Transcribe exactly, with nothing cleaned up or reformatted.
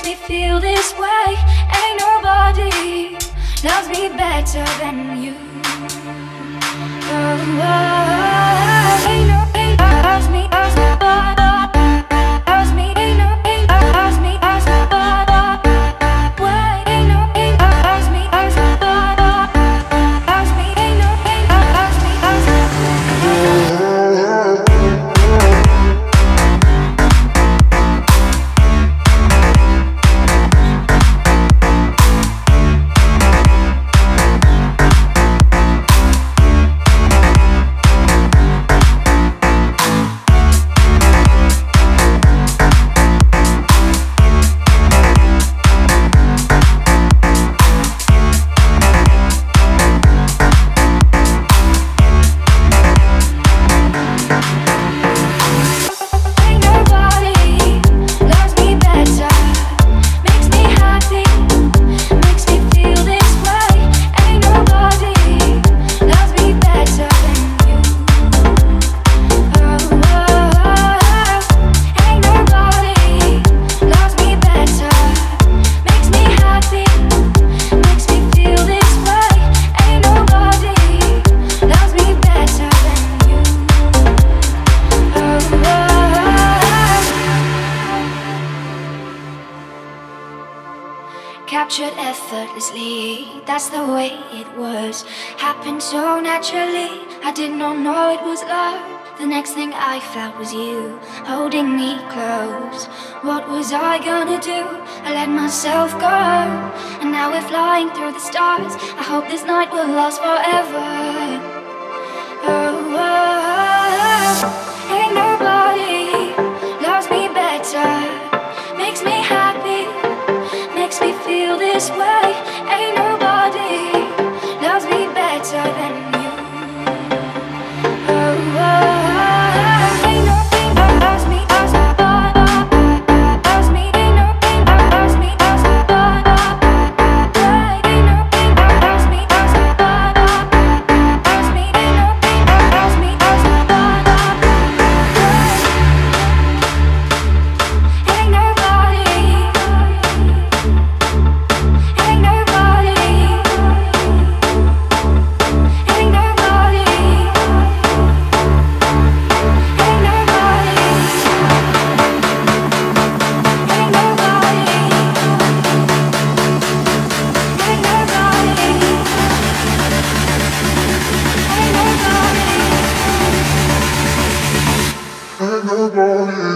makes me feel this way. Ain't nobody loves me better than you. Oh, oh, ain't no ain't loves me, loves me, loves me, ain't no ain't loves me, loves me, way, ain't no ain't loves me, loves me, loves me, ain't no ain't loves me, loves me. Captured effortlessly, that's the way it was. Happened so naturally, I did not know it was love. The next thing I felt was you holding me close. What was I gonna do? I let myself go, and now we're flying through the stars. I hope this night will last forever. Oh, oh, oh. Ain't nobody loves me better, makes me happy, makes me feel this way. Ain't nobody loves me better than you. Oh, oh, oh. Ain't nobody loves me, loves me, loves me. Ain't nobody loves me, loves me, ain't nobody loves me, loves me, loves me. Ain't nobody loves me, loves me, ain't nobody. Ain't nobody, ain't nobody, ain't nobody, ain't nobody, ain't nobody, ain't nobody, ain't nobody.